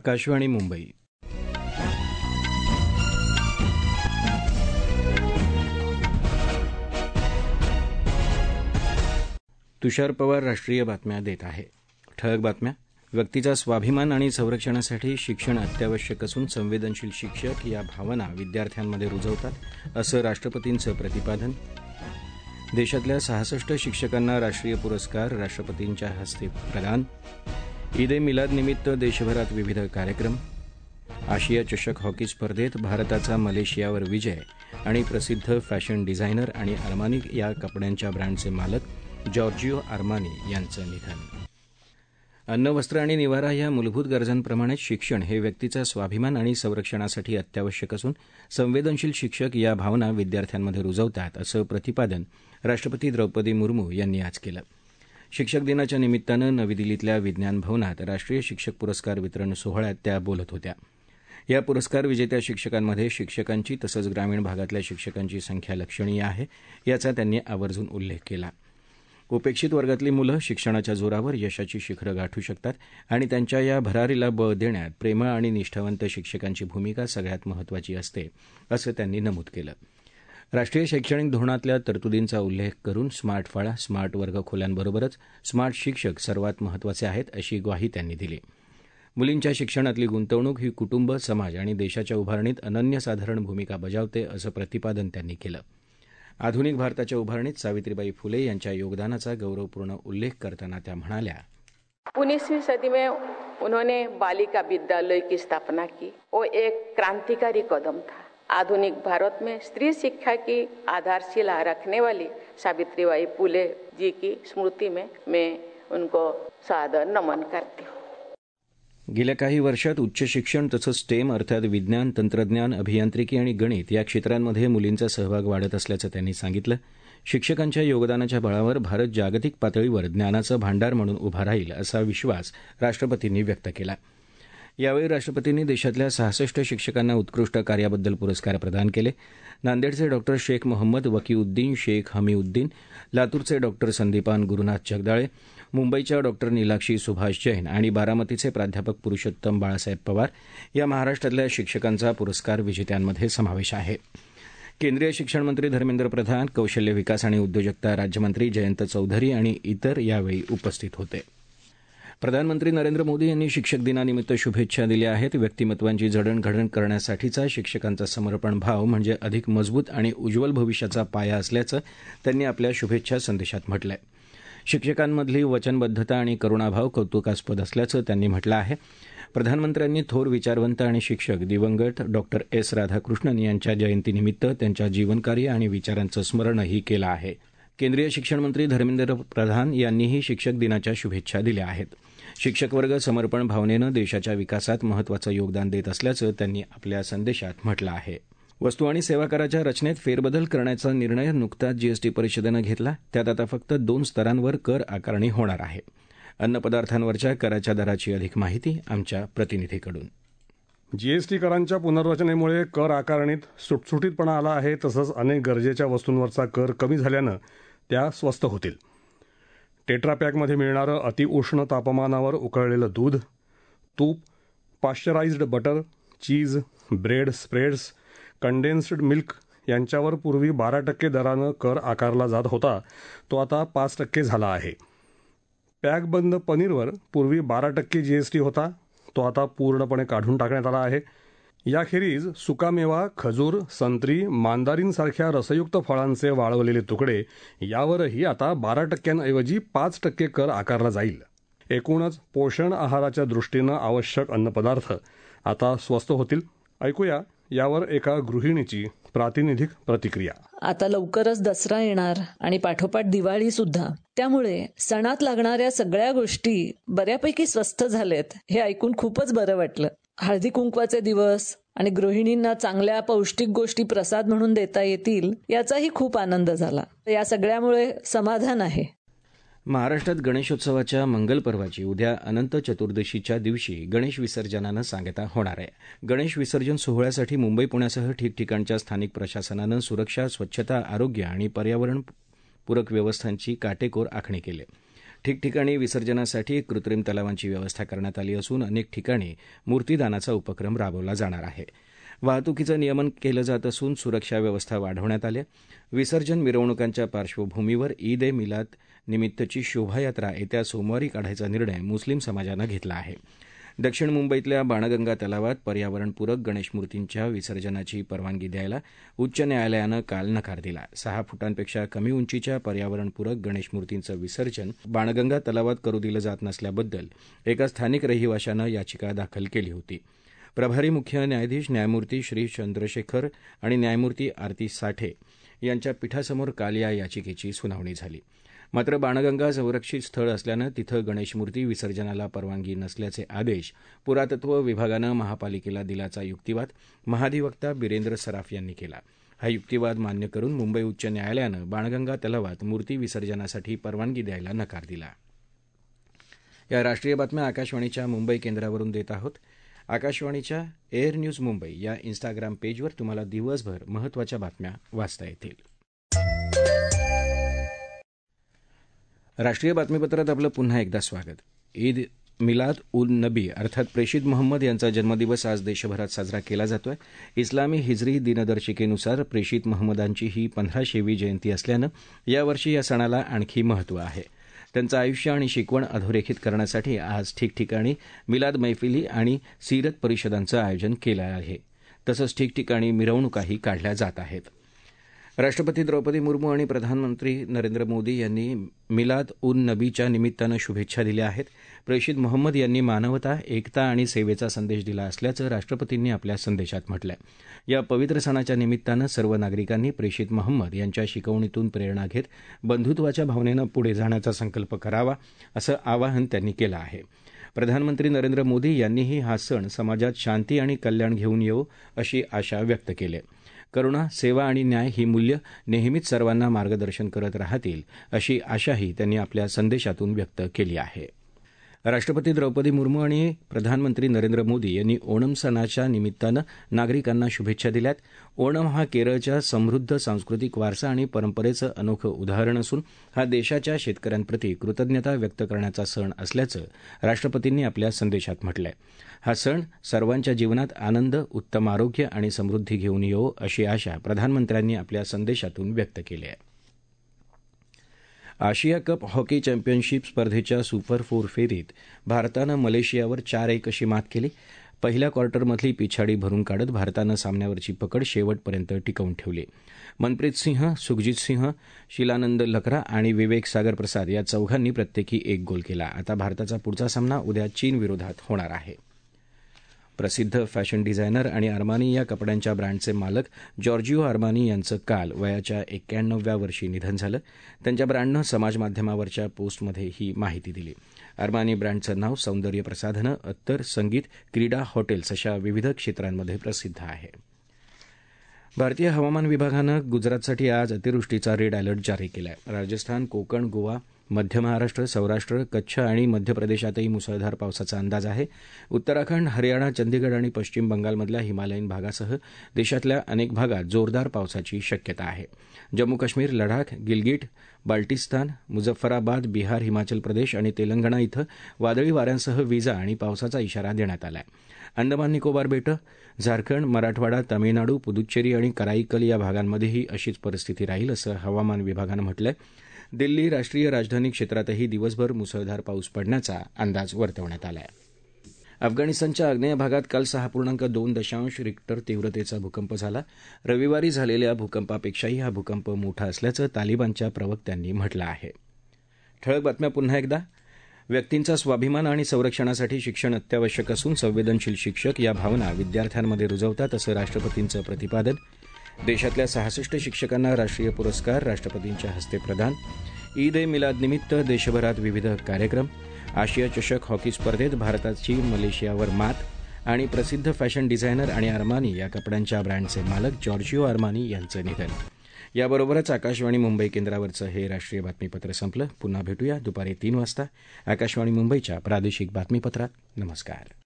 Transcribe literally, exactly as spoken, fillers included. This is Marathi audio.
आकाशवाणी मुंबई. तुषार पवार राष्ट्रीय बातम्या देत आहे. ठळक बातम्या. व्यक्तीचा स्वाभिमान आणि संरक्षणासाठी शिक्षण अत्यावश्यक असून संवेदनशील शिक्षक या भावना विद्यार्थ्यांमध्ये रुजवतात, असं राष्ट्रपतींचं प्रतिपादन. देशातल्या सहासष्ट शिक्षकांना राष्ट्रीय पुरस्कार राष्ट्रपतींच्या हस्ते प्रदान. ईद ए मिलादनिमित्त देशभरात विविध कार्यक्रम. आशिया चषक हॉकी स्पर्धेत भारताचा मलेशियावर विजय आणि प्रसिद्ध फॅशन डिझायनर आणि अरमानी या कपड्यांच्या ब्रँडचे मालक जॉर्जिओ आर्मानी यांचं निधन. अन्न, वस्त्र आणि निवारा या मूलभूत गरजांप्रमाणेच शिक्षण हे व्यक्तीचा स्वाभिमान आणि संरक्षणासाठी अत्यावश्यक असून संवेदनशील शिक्षक या भावना विद्यार्थ्यांमध्ये रुजवतात, असं प्रतिपादन राष्ट्रपती द्रौपदी मुर्मू यांनी आज केलं. शिक्षक दिनाच्या निमित्तानं नवी दिल्लीतल्या विज्ञान भवनात राष्ट्रीय शिक्षक पुरस्कार वितरण सोहळ्यात त्या बोलत होत्या. या पुरस्कार विजेत्या शिक्षकांमध्ये शिक्षकांची तसंच ग्रामीण भागातल्या शिक्षकांची संख्या लक्षणीय आहे, याचा त्यांनी आवर्जून उल्लेख केला. उपेक्षित वर्गातली मुलं शिक्षणाच्या जोरावर यशाची शिखरं गाठू शकतात आणि त्यांच्या या भरारीला बळ देण्यात प्रेमळ आणि निष्ठावंत शिक्षकांची भूमिका सगळ्यात महत्त्वाची असते, असं त्यांनी नमूद केलं. राष्ट्रीय शैक्षणिक धोरणातल्या तरतुदींचा उल्लेख करून स्मार्ट फाळा, स्मार्ट वर्गखोल्यांबरोबरच स्मार्ट शिक्षक सर्वात महत्त्वाचे आहेत, अशी ग्वाही त्यांनी दिली. मुलींच्या शिक्षणातली गुंतवणूक ही कुटुंब, समाज आणि देशाच्या उभारणीत अनन्यसाधारण भूमिका बजावते, असं प्रतिपादन त्यांनी केलं. आधुनिक भारताच्या उभारणीत सावित्रीबाई फुले यांच्या योगदानाचा गौरवपूर्ण उल्लेख करताना त्या म्हणाल्या, उन्नीसवीं सदी में उन्होंने बालिका विद्यालय की स्थापना की. वो एक क्रांतिकारी कदम था. आधुनिक भारत में स्त्री शिक्षा की आधारशिला रखने वाली सावित्रीबाई फुले जी की स्मृति में मैं उनको सादर नमन करती हूँ. गेल्या काही वर्षात उच्च शिक्षण तसंच स्टेम अर्थात विज्ञान, तंत्रज्ञान, अभियांत्रिकी आणि गणित या क्षेत्रांमध्ये मुलींचा सहभाग वाढत असल्याचं त्यांनी सांगितलं. शिक्षकांच्या योगदानाच्या बळावर भारत जागतिक पातळीवर ज्ञानाचं भांडार म्हणून उभा राहील, असा विश्वास राष्ट्रपतींनी व्यक्त केला. यावेळी राष्ट्रपतींनी देशातल्या सहासष्ट शिक्षकांना उत्कृष्ट कार्याबद्दल पुरस्कार प्रदान केले. नांदेडचे डॉक्टर शेख मोहम्मद वकीउद्दीन शेख हमीउद्दीन, लातूरचे डॉक्टर संदीपान गुरुनाथ जगदाळे, मुंबईच्या डॉक्टर नीलाक्षी सुभाष जैन आणि बारामतीचे प्राध्यापक पुरुषोत्तम बाळासाहेब पवार या महाराष्ट्रातल्या शिक्षकांचा पुरस्कार विजेत्यांमध्ये समावेश आहे. केंद्रीय शिक्षण मंत्री धर्मेंद्र प्रधान, कौशल्य विकास आणि उद्योजकता राज्यमंत्री जयंत चौधरी आणि इतर यावेळी उपस्थित होते. प्रधानमंत्री नरेंद्र मोदी यांनी शिक्षक दिनानिमित्त शुभेच्छा दिल्या आहेत. व्यक्तिमत्वांची जडणघडण करण्यासाठीचा शिक्षकांचा समर्पण भाव म्हणजे अधिक मजबूत आणि उज्ज्वल भविष्याचा पाया असल्याचं त्यांनी आपल्या शुभेच्छा संदेशात म्हटलं आहे. शिक्षकांमधली वचनबद्धता आणि करुणाभाव कौतुकास्पद असल्याचं त्यांनी म्हटलं आहे. प्रधानमंत्र्यांनी थोर विचारवंत आणि शिक्षक दिवंगत डॉक्टर एस राधाकृष्णन यांच्या जयंतीनिमित्त त्यांच्या जीवनकार्य आणि विचारांचं स्मरणही केलं आहे. केंद्रीय शिक्षण मंत्री धर्मेंद्र प्रधान यांनीही शिक्षक दिनाच्या शुभेच्छा दिल्या आहेत. शिक्षक वर्ग समर्पण भावनेनं देशाच्या विकासात महत्त्वाचं योगदान देत असल्याचं त्यांनी आपल्या संदेशात म्हटलं आहे. वस्तू आणि सेवा कराच्या रचनेत फेरबदल करण्याचा निर्णय नुकताच जीएसटी परिषदेनं घेतला. त्यात आता फक्त दोन स्तरांवर कर आकारणी होणार आहे. अन्नपदार्थांवरच्या कराच्या दराची अधिक माहिती आमच्या प्रतिनिधीकडून. जीएसटी करांच्या पुनर्रचनेमुळे कर आकारणीत सुटसुटीतपणा आला आहे. तसंच अनेक गरजेच्या वस्तूंवरचा कर कमी झाल्यानं त्या स्वस्त होतील. टेट्रापॅकमध्ये मिळणारं अतिउष्ण तापमानावर उकळलेलं दूध, तूप, pasteurised butter, cheese, bread spreads, condensed milk यांच्यावर पूर्वी बारा टक्के दरानं कर आकारला जात होता, तो आता पाच टक्के झाला आहे. पॅकबंद पनीरवर पूर्वी बारा टक्के जीएसटी होता, तो आता पूर्णपणे काढून टाकण्यात आला आहे. याखेरीज सुकामेवा, खजूर, संत्री, मांदारींसारख्या रसयुक्त फळांचे वाळवलेले तुकडे यावरही आता बारा टक्क्यांऐवजी पाच टक्के कर आकारला जाईल. एकूणच पोषण आहाराच्या दृष्टीनं आवश्यक अन्नपदार्थ आता स्वस्त होतील. ऐकूया यावर एका गृहिणीची प्रातिनिधिक प्रतिक्रिया. आता लवकरच दसरा येणार आणि पाठोपाठ दिवाळी सुद्धा, त्यामुळे सणात लागणाऱ्या सगळ्या गोष्टी बऱ्यापैकी स्वस्त झालेत हे ऐकून खूपच बरं वाटलं. हळदी कुंकवाचे दिवस आणि गृहिणींना चांगल्या पौष्टिक गोष्टी प्रसाद म्हणून देता येतील याचाही खूप आनंद झाला. या सगळ्यामुळे समाधान आहे. महाराष्ट्रात गणेशोत्सवाच्या मंगल पर्वाची उद्या अनंत चतुर्दशीच्या दिवशी गणेश विसर्जनानं सांगता होणार आहे. गणेश विसर्जन सोहळ्यासाठी मुंबई पुण्यासह ठिकठिकाणच्या स्थानिक प्रशासनानं सुरक्षा, स्वच्छता, आरोग्य आणि पर्यावरणपूरक व्यवस्थांची काटेकोर आखणी केली. ठिकठिकाणी विसर्जनासाठी कृत्रिम तलावांची व्यवस्था करण्यात आली असून अनेक ठिकाणी मूर्तीदानाचा उपक्रम राबवला जाणार आहे. वाहतुकीचं नियमन केलं जात असून सुरक्षा व्यवस्था वाढवण्यात आली. विसर्जन मिरवणुकांच्या पार्श्वभूमीवर ईद ए मिलाद निमित्तची शोभायात्रा येत्या सोमवारी काढायचा निर्णय मुस्लिम समाजानं घेतला आहे. दक्षिण मुंबईतल्या बाणगंगा तलावात पर्यावरणपूरक गणेशमूर्तींच्या विसर्जनाची परवानगी द्यायला उच्च न्यायालयानं काल नकार दिला. सहा फुटांपेक्षा कमी उंचीच्या पर्यावरणपूरक गणेशमूर्तींचं विसर्जन बाणगंगा तलावात करू दिलं जात नसल्याबद्दल एका स्थानिक रहिवाशानं याचिका दाखल केली होती. प्रभारी मुख्य न्यायाधीश न्यायमूर्ती श्री चंद्रशेखर आणि न्यायमूर्ती आरती साठे यांच्या पीठासमोर काल या याचिकेची सुनावणी झाली. मात्र बाणगंगा संरक्षित स्थळ असल्यानं तिथं गणेशमूर्ती विसर्जनाला परवानगी नसल्याचे आदेश पुरातत्व विभागानं महापालिकेला दिल्याचा युक्तिवाद महाधिवक्ता बिरेंद्र सराफ यांनी केला. हा युक्तिवाद मान्य करून मुंबई उच्च न्यायालयानं बाणगंगा तलावात मूर्ती विसर्जनासाठी परवानगी द्यायला नकार दिला. या राष्ट्रीय बातम्या आकाशवाणीच्या मुंबई केंद्रावरून देत आहोत. आकाशवाणीच्या एअर न्यूज मुंबई या इन्स्टाग्राम पेजवर तुम्हाला दिवसभर महत्त्वाच्या बातम्या वाचता येतील. राष्ट्रीय बातमीपत्रात आपलं पुन्हा एकदा स्वागत. ईद मिलाद उल नबी अर्थात प्रेषित मोहम्मद यांचा जन्मदिवस आज देशभरात साजरा केला जातोय. इस्लामी हिजरी दिनदर्शिकेनुसार प्रेषित मोहम्मदांची ही पंधराशेवी जयंती असल्यानं यावर्षी या सणाला आणखी महत्त्व आहे. त्यांचं आयुष्य आणि शिकवण अधोरेखित करण्यासाठी आज ठिकठिकाणी मिलाद मैफिली आणि सीरत परिषदांचं आयोजन केलं आहे. तसंच ठिकठिकाणी मिरवणुकाही काढल्या जात आहेत. राष्ट्रपती द्रौपदी मुर्मू आणि प्रधानमंत्री नरेंद्र मोदी यांनी मिलाद उन नबीच्या निमित्तानं शुभेच्छा दिल्या आहेत. प्रेषित मोहम्मद यांनी मानवता, एकता आणि सेवेचा संदेश दिला असल्याचं राष्ट्रपतींनी आपल्या संदेशात म्हटलंय. या पवित्र सणाच्या निमित्तानं सर्व नागरिकांनी प्रेषित मोहम्मद यांच्या शिकवणीतून प्रेरणा घेत बंधुत्वाच्या भावनेनं पुढे जाण्याचा संकल्प करावा असं आवाहन त्यांनी केलं आहे. प्रधानमंत्री नरेंद्र मोदी यांनीही हा सण समाजात शांती आणि कल्याण घेऊन येवो अशी आशा व्यक्त केली. करुणा, सेवा आणि न्याय ही मूल्य नेहमीच सर्वांना मार्गदर्शन करत राहतील अशी आशाही त्यांनी आपल्या संदेशातून व्यक्त केली आहे. राष्ट्रपती द्रौपदी मुर्मू आणि प्रधानमंत्री नरेंद्र मोदी यांनी ओणम सणाच्या निमित्तानं नागरिकांना शुभेच्छा दिल्यात. ओणम हा केरळच्या समृद्ध सांस्कृतिक वारसा आणि परंपरेचं अनोखं उदाहरण असून हा देशाच्या शेतकऱ्यांप्रती कृतज्ञता व्यक्त करण्याचा सण असल्याचं राष्ट्रपतींनी आपल्या संदेशात म्हटलंय. हा सण सर्वांच्या जीवनात आनंद, उत्तम आरोग्य आणि समृद्धी घेऊन येवो अशी आशा प्रधानमंत्र्यांनी आपल्या संदेशातून व्यक्त केली आहे. आशिया कप हॉकी चॅम्पियनशिप स्पर्धेच्या सुपर फोर फेरीत भारतानं मलेशियावर चार एक अशी मात केली. पहिल्या क्वार्टरमधली पिछाडी भरून काढत भारतानं सामन्यावरची पकड शेवटपर्यंत टिकवून ठेवली. मनप्रीत सिंह, सुखजित सिंह, शिलानंद लकरा आणि विवेक सागर प्रसाद या चौघांनी प्रत्येकी एक गोल केला. आता भारताचा पुढचा सामना उद्या चीन विरोधात होणार आहे. प्रसिद्ध फॅशन डिझायनर आणि अरमानी या कपड्यांच्या ब्रँडचे मालक जॉर्जिओ अरमानी यांचं काल वयाच्या एक्क्याण्णव्या वर्षी निधन झालं. त्यांच्या ब्रँडनं समाजमाध्यमावरच्या पोस्टमध्ये ही माहिती दिली. अरमानी ब्रँडचं नाव सौंदर्य प्रसाधनं, अत्तर, संगीत, क्रीडा, हॉटेल्स अशा विविध क्षेत्रांमध्ये प्रसिद्ध आहे. भारतीय हवामान विभागानं गुजरातसाठी आज अतिवृष्टीचा रेड अलर्ट जारी केला आहे. राजस्थान, कोकण, गोवा, मध्य महाराष्ट्र, सौराष्ट्र, कच्छ आणि मध्य प्रदेशातही मुसळधार पावसाचा अंदाज आहे. उत्तराखंड, हरियाणा, चंदीगड आणि पश्चिम बंगालमधल्या हिमालयीन भागासह देशातल्या अनेक भागात जोरदार पावसाची शक्यता आहे. जम्मू काश्मीर, लडाख, गिलगिट, बाल्टिस्तान, मुझफ्फराबाद, बिहार, हिमाचल प्रदेश आणि तेलंगणा इथं वादळी वाऱ्यांसह विजा आणि पावसाचा इशारा देण्यात आला आहे. अंदमान निकोबार बेटं, झारखंड, मराठवाडा, तामिळनाडू, पुदुच्चेरी आणि कराईकल या भागांमध्येही अशीच परिस्थिती राहील असं हवामान विभागानं म्हटलंय. दिल्ली, राष्ट्रीय राजधानी क्षेत्रातही दिवसभर मुसळधार पाऊस पडण्याचा अंदाज वर्तवण्यात आला आहे. अफगाणिस्तानच्या आग्नेय भागात काल सहा पूर्णांक दोन दशांश रिक्टर तीव्रतेचा भूकंप झाला. रविवारी झालेल्या भूकंपापेक्षाही हा भूकंप मोठा असल्याचं तालिबानच्या प्रवक्त्यांनी म्हटलं आहे. ठळक बातम्या पुन्हा एकदा. व्यक्तींचा स्वाभिमान आणि संरक्षणासाठी शिक्षण अत्यावश्यक असून संवेदनशील शिक्षक या भावना विद्यार्थ्यांमध्ये रुजवतात असं राष्ट्रपतींचं प्रतिपादन. देशातल्या सहासष्ट शिक्षकांना राष्ट्रीय पुरस्कार राष्ट्रपतींच्या हस्ते प्रदान. ईद ए मिलाद निमित्त देशभरात विविध कार्यक्रम. आशिया चषक हॉकी स्पर्धेत भारताची मलेशियावर मात. आणि प्रसिद्ध फॅशन डिझायनर आणि अरमानी या कपड्यांच्या ब्रँडचे मालक जॉर्जिओ अरमानी यांचं निधन. याबरोबरच आकाशवाणी मुंबई केंद्रावरचं हे राष्ट्रीय बातमीपत्र संपलं. पुन्हा भेटूया दुपारी तीन वाजता आकाशवाणी मुंबईच्या प्रादेशिक बातमीपत्रात. नमस्कार.